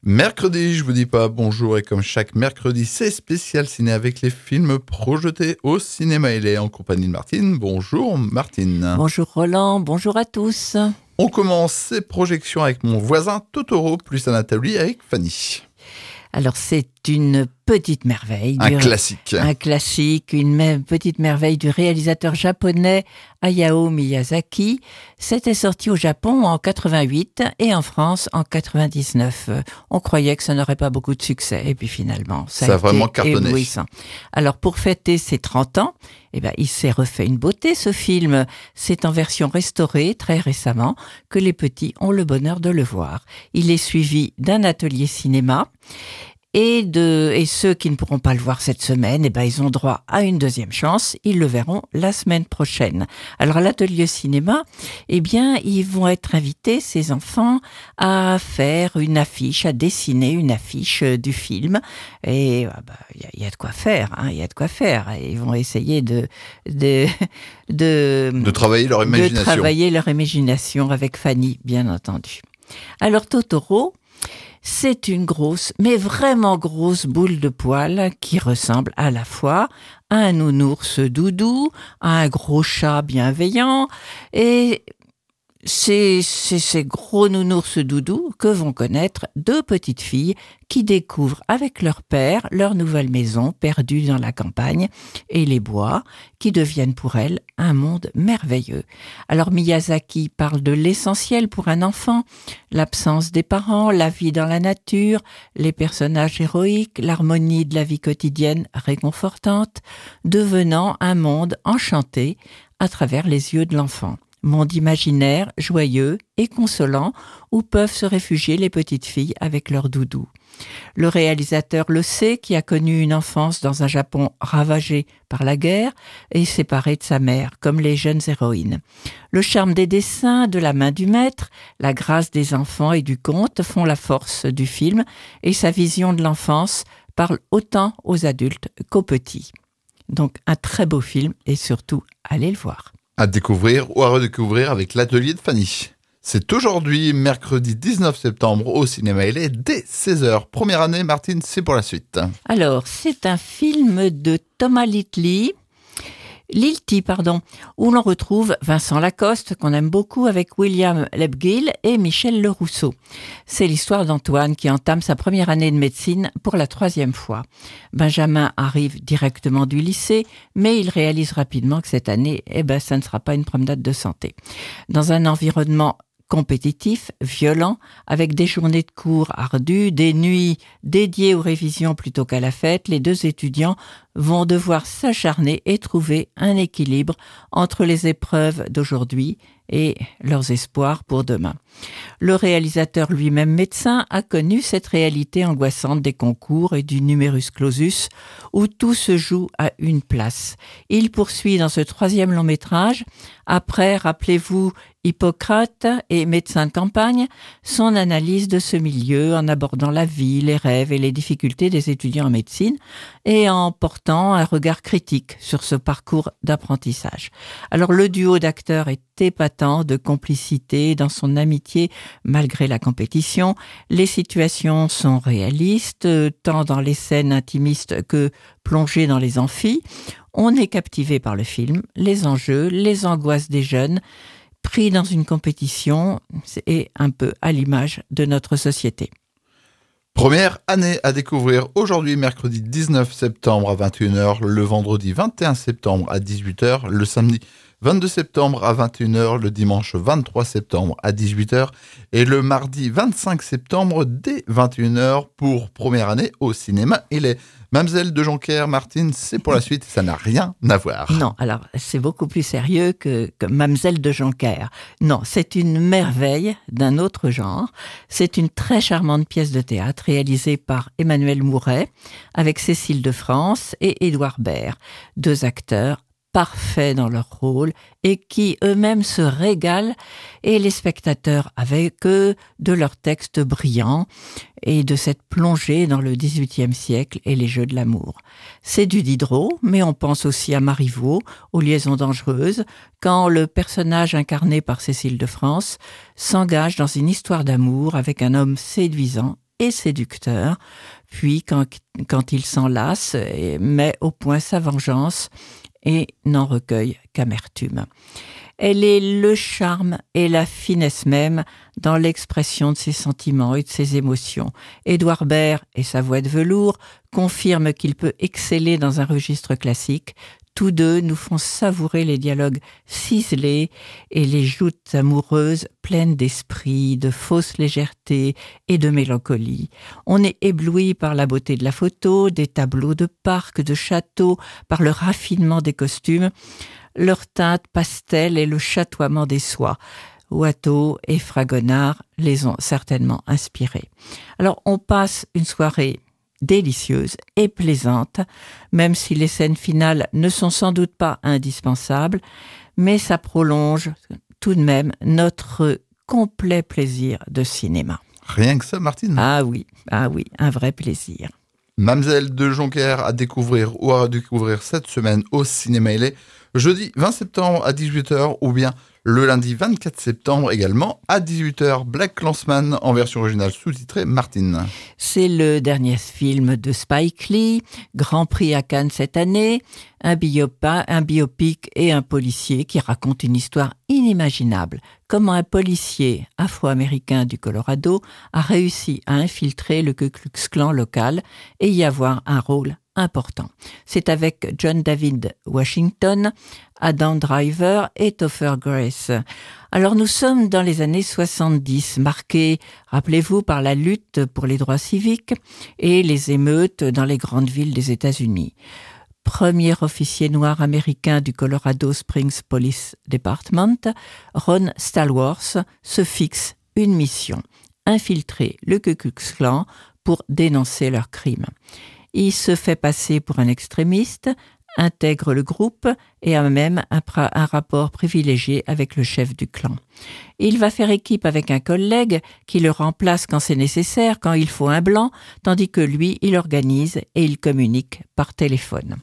Mercredi, je vous dis pas bonjour et comme chaque mercredi, c'est spécial ciné avec les films projetés au cinéma. Il est en compagnie de Martine. Bonjour Martine. Bonjour Roland, bonjour à tous. On commence ces projections avec mon voisin Totoro plus Anatolie avec Fanny. Alors c'est une petite merveille. Un classique. Un classique, petite merveille du réalisateur japonais Hayao Miyazaki. C'était sorti au Japon en 88 et en France en 99. On croyait que ça n'aurait pas beaucoup de succès et puis finalement ça a vraiment été cartonné. éblouissant. Alors pour fêter ses 30 ans, il s'est refait une beauté ce film. C'est en version restaurée très récemment que les petits ont le bonheur de le voir. Il est suivi d'un atelier cinéma. Et ceux qui ne pourront pas le voir cette semaine, ils ont droit à une deuxième chance. Ils le verront la semaine prochaine. Alors à l'atelier cinéma, ils vont être invités, ces enfants, à faire une affiche, à dessiner une affiche du film. Et il y a de quoi faire, hein, il y a de quoi faire. Et ils vont essayer de travailler leur imagination. De travailler leur imagination avec Fanny, bien entendu. Alors Totoro, c'est une grosse, mais vraiment grosse boule de poils qui ressemble à la fois à un nounours doudou, à un gros chat bienveillant et c'est ces gros nounours doudous que vont connaître deux petites filles qui découvrent avec leur père leur nouvelle maison perdue dans la campagne et les bois qui deviennent pour elles un monde merveilleux. Alors Miyazaki parle de l'essentiel pour un enfant, l'absence des parents, la vie dans la nature, les personnages héroïques, l'harmonie de la vie quotidienne réconfortante, devenant un monde enchanté à travers les yeux de l'enfant. Monde imaginaire, joyeux et consolant où peuvent se réfugier les petites filles avec leur doudou. Le réalisateur le sait, qui a connu une enfance dans un Japon ravagé par la guerre et séparé de sa mère, comme les jeunes héroïnes. Le charme des dessins, de la main du maître, la grâce des enfants et du conte font la force du film et sa vision de l'enfance parle autant aux adultes qu'aux petits. Donc un très beau film et surtout, allez le voir. À découvrir ou à redécouvrir avec l'atelier de Fanny. C'est aujourd'hui, mercredi 19 septembre, au cinéma. Il est dès 16h. Première année, Martine, c'est pour la suite. Alors, c'est un film de Thomas Lilti, où l'on retrouve Vincent Lacoste, qu'on aime beaucoup, avec William Lebguil et Michel Lerousseau. C'est l'histoire d'Antoine qui entame sa première année de médecine pour la 3e fois. Benjamin arrive directement du lycée, mais il réalise rapidement que cette année, ça ne sera pas une promenade de santé. Dans un environnement compétitif, violent, avec des journées de cours ardues, des nuits dédiées aux révisions plutôt qu'à la fête, les deux étudiants vont devoir s'acharner et trouver un équilibre entre les épreuves d'aujourd'hui et leurs espoirs pour demain. Le réalisateur lui-même médecin a connu cette réalité angoissante des concours et du numerus clausus où tout se joue à une place. Il poursuit dans ce 3e long métrage, après, rappelez-vous, Hippocrate et médecin de campagne, son analyse de ce milieu en abordant la vie, les rêves et les difficultés des étudiants en médecine et en portant un regard critique sur ce parcours d'apprentissage. Alors le duo d'acteurs est épatant, de complicité dans son amitié malgré la compétition. Les situations sont réalistes, tant dans les scènes intimistes que plongées dans les amphis. On est captivé par le film, les enjeux, les angoisses des jeunes, pris dans une compétition et un peu à l'image de notre société. Première année à découvrir aujourd'hui, mercredi 19 septembre à 21h, le vendredi 21 septembre à 18h, le samedi 22 septembre à 21h, le dimanche 23 septembre à 18h et le mardi 25 septembre dès 21h pour première année au cinéma. Il est Mamselle de Jonquière, Martine, c'est pour la suite, ça n'a rien à voir. Non, alors c'est beaucoup plus sérieux que Mamselle de Jonquière. Non, c'est une merveille d'un autre genre. C'est une très charmante pièce de théâtre réalisée par Emmanuel Mouret avec Cécile de France et Édouard Baird, deux acteurs parfaits dans leur rôle et qui eux-mêmes se régalent et les spectateurs avec eux de leurs textes brillants et de cette plongée dans le XVIIIe siècle et les jeux de l'amour. C'est du Diderot, mais on pense aussi à Marivaux, aux Liaisons dangereuses, quand le personnage incarné par Cécile de France s'engage dans une histoire d'amour avec un homme séduisant et séducteur. Puis, quand il s'en lasse, met au point sa vengeance et n'en recueille qu'amertume. Elle est le charme et la finesse même dans l'expression de ses sentiments et de ses émotions. Édouard Baird et sa voix de velours confirment qu'il peut exceller dans un registre classique. Tous deux nous font savourer les dialogues ciselés et les joutes amoureuses pleines d'esprit, de fausse légèreté et de mélancolie. On est ébloui par la beauté de la photo, des tableaux de parcs, de châteaux, par le raffinement des costumes, leur teinte pastel et le chatoiement des soies. Watteau et Fragonard les ont certainement inspirés. Alors on passe une soirée délicieuse et plaisante, même si les scènes finales ne sont sans doute pas indispensables, mais ça prolonge tout de même notre complet plaisir de cinéma. Rien que ça, Martine. Ah oui, un vrai plaisir. Mamselle de Jonquière à découvrir ou à redécouvrir cette semaine au Cinéma Il est, jeudi 20 septembre à 18h ou bien le lundi 24 septembre également à 18h. Black Clansman en version originale sous-titrée, Martine. C'est le dernier film de Spike Lee, Grand Prix à Cannes cette année, un biopic et un policier qui raconte une histoire inimaginable. Comment un policier afro-américain du Colorado a réussi à infiltrer le Ku Klux Klan local et y avoir un rôle important. C'est avec John David Washington, Adam Driver et Topher Grace. Alors nous sommes dans les années 70, marqués, rappelez-vous, par la lutte pour les droits civiques et les émeutes dans les grandes villes des États-Unis. Premier officier noir américain du Colorado Springs Police Department, Ron Stallworth se fixe une mission, infiltrer le Ku Klux Klan pour dénoncer leurs crimes. Il se fait passer pour un extrémiste, intègre le groupe et a même un rapport privilégié avec le chef du clan. Il va faire équipe avec un collègue qui le remplace quand c'est nécessaire, quand il faut un blanc, tandis que lui, il organise et il communique par téléphone.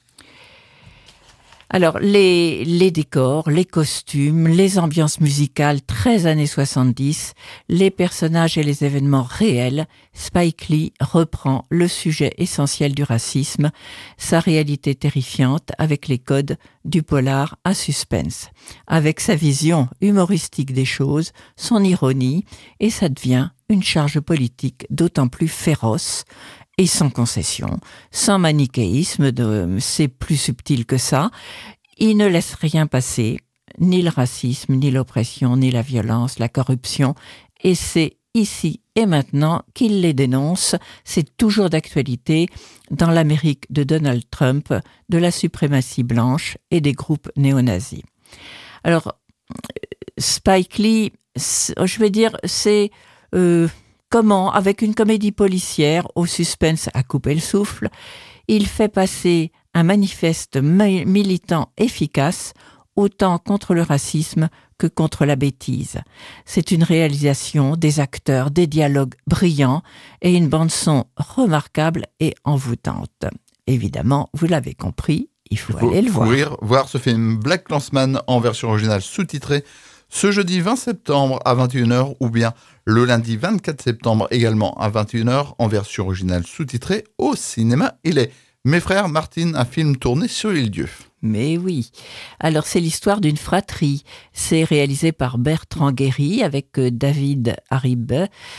Alors, les décors, les costumes, les ambiances musicales très années 70, les personnages et les événements réels, Spike Lee reprend le sujet essentiel du racisme, sa réalité terrifiante avec les codes du polar à suspense, avec sa vision humoristique des choses, son ironie, et ça devient une charge politique d'autant plus féroce et sans concession, sans manichéisme, c'est plus subtil que ça. Il ne laisse rien passer, ni le racisme, ni l'oppression, ni la violence, la corruption, et c'est ici et maintenant qu'il les dénonce. C'est toujours d'actualité dans l'Amérique de Donald Trump, de la suprématie blanche et des groupes néo-nazis. Alors, Spike Lee, je vais dire, c'est... Comment, avec une comédie policière au suspense à couper le souffle, il fait passer un manifeste militant efficace, autant contre le racisme que contre la bêtise. C'est une réalisation, des acteurs, des dialogues brillants et une bande-son remarquable et envoûtante. Évidemment, vous l'avez compris, il faut aller le voir ce film Black Clansman en version originale sous-titrée ce jeudi 20 septembre à 21h ou bien le lundi 24 septembre également à 21h en version originale sous-titrée au Cinéma Il est. Mes frères, Martine, un film tourné sur l'Île-Dieu. Mais oui. Alors, c'est l'histoire d'une fratrie. C'est réalisé par Bertrand Guéry avec David Harib,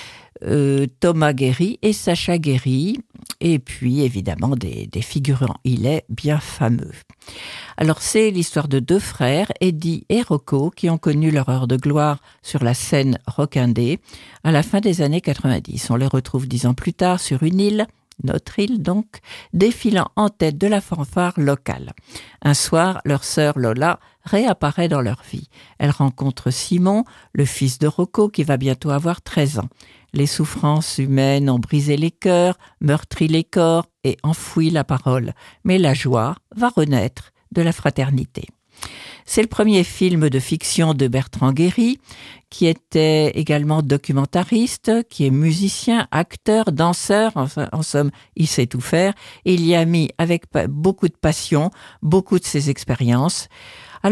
Thomas Guéry et Sacha Guéry. Et puis, évidemment, des figurants. Il est bien fameux. Alors, c'est l'histoire de deux frères, Eddie et Rocco, qui ont connu leur heure de gloire sur la scène rockindé à la fin des années 90. On les retrouve 10 ans plus tard sur une île, notre île donc, défilant en tête de la fanfare locale. Un soir, leur sœur Lola réapparaît dans leur vie. Elle rencontre Simon, le fils de Rocco, qui va bientôt avoir 13 ans. Les souffrances humaines ont brisé les cœurs, meurtri les corps et enfoui la parole. Mais la joie va renaître de la fraternité. C'est le premier film de fiction de Bertrand Guéry, qui était également documentariste, qui est musicien, acteur, danseur, en somme, il sait tout faire. Il y a mis avec beaucoup de passion, beaucoup de ses expériences. Alors,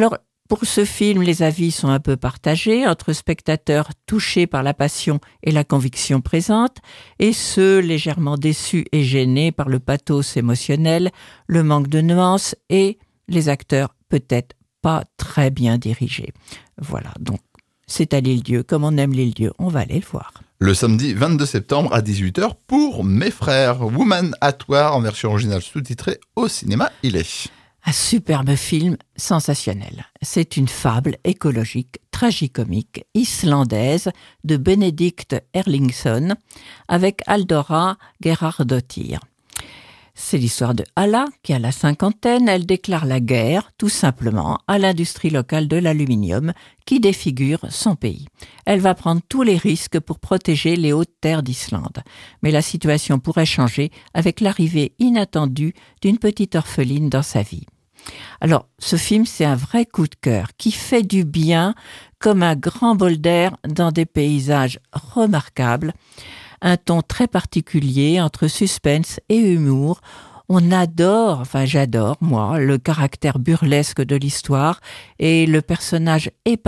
Pour ce film, les avis sont un peu partagés entre spectateurs touchés par la passion et la conviction présente et ceux légèrement déçus et gênés par le pathos émotionnel, le manque de nuances et les acteurs peut-être pas très bien dirigés. Voilà, donc c'est à l'Île-Dieu. Comme on aime l'Île-Dieu, on va aller le voir. Le samedi 22 septembre à 18h pour Mes Frères, Woman at War en version originale sous-titrée au cinéma il est. Un superbe film sensationnel. C'est une fable écologique, tragicomique, islandaise de Benedict Erlingsson avec Aldora Gerhardóttir. C'est l'histoire de Hala qui a la cinquantaine. Elle déclare la guerre, tout simplement, à l'industrie locale de l'aluminium qui défigure son pays. Elle va prendre tous les risques pour protéger les hautes terres d'Islande. Mais la situation pourrait changer avec l'arrivée inattendue d'une petite orpheline dans sa vie. Alors, ce film, c'est un vrai coup de cœur qui fait du bien comme un grand bol d'air dans des paysages remarquables. Un ton très particulier entre suspense et humour. On adore, enfin j'adore moi, le caractère burlesque de l'histoire et le personnage